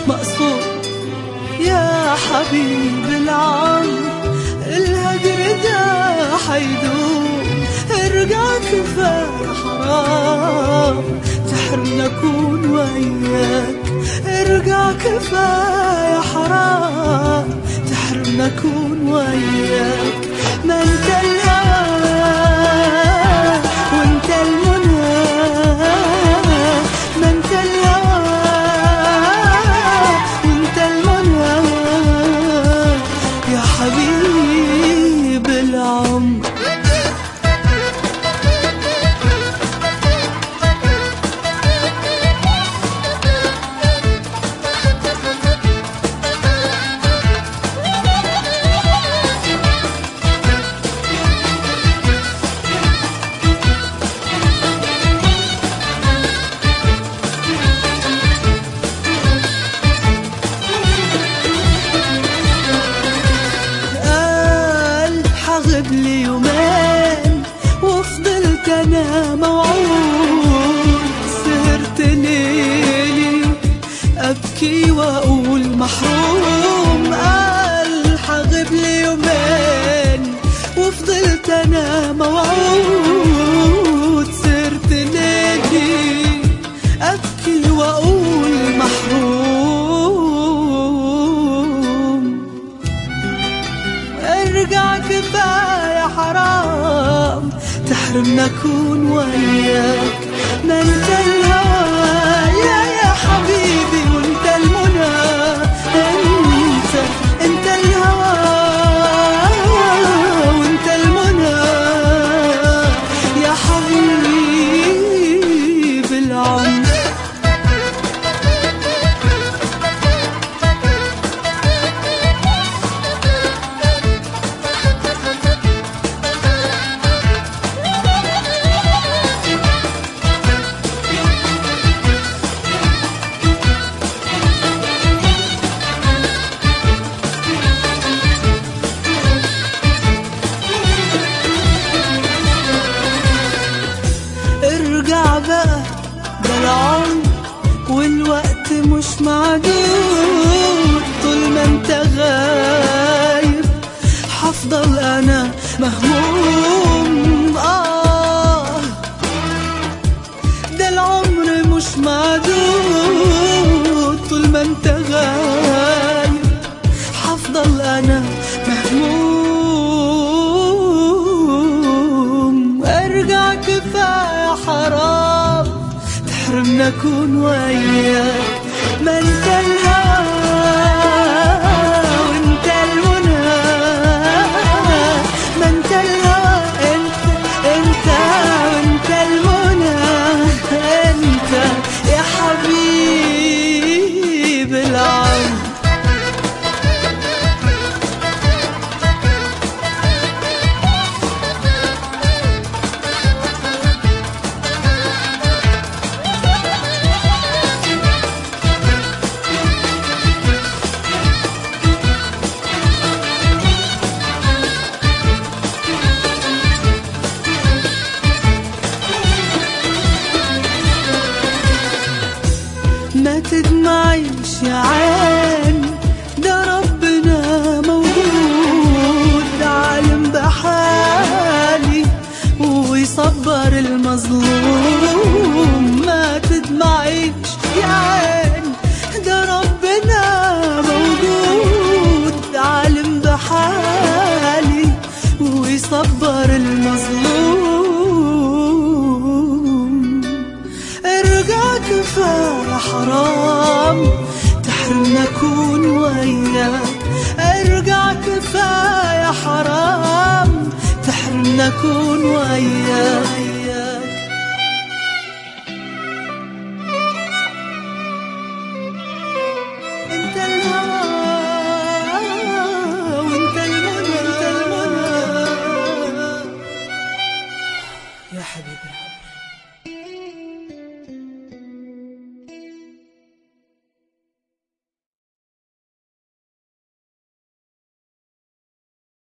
مقصود يا حبيب العمر، الهجر ده حيدوم، ارجع كفاية حرام تحرمنا أكون وياك، ارجع كفاية حرام تحرمنا أكون وياك. ما انت الهوى وانت المنى، ما انت الهوى وانت المنى يا حبيب العمر. غب لي يومين وفضلت انا موعود، سهرت ليلي ابكي واقول محروم. قال حغب لي يومين وفضلت انا موعود، سهرت ليلي ابكي واقول محروم. ارجع كفاية حرام تحرمنا أكون وياك. ما انت الهوى يا حبيبي وانت المنى، انت الهوى وانت المنى يا حبيب العمر. ارجع بقى ده العمر والوقت مش معدود، طول ما انت غايب حفضل انا مهموم. ده العمر مش معدود، طول ما انت غايب حفضل انا مهموم. ارجع كفاية حرام تحرمنا أكون وياك. ما انت الهوى وانت المنى، ما انت الهوى انت وانت المنى، انت يا حبيب العمر. ما تدمعيش يا عين، ده ربنا موجود عالم بحالي ويصبر المظلوم. ما تدمعيش يا عين، ده ربنا موجود عالم بحالي ويصبر المظلوم. ارجع كفاية حرام تحرمنا أكون وياك، ارجع كفاية حرام تحرمنا أكون وياك.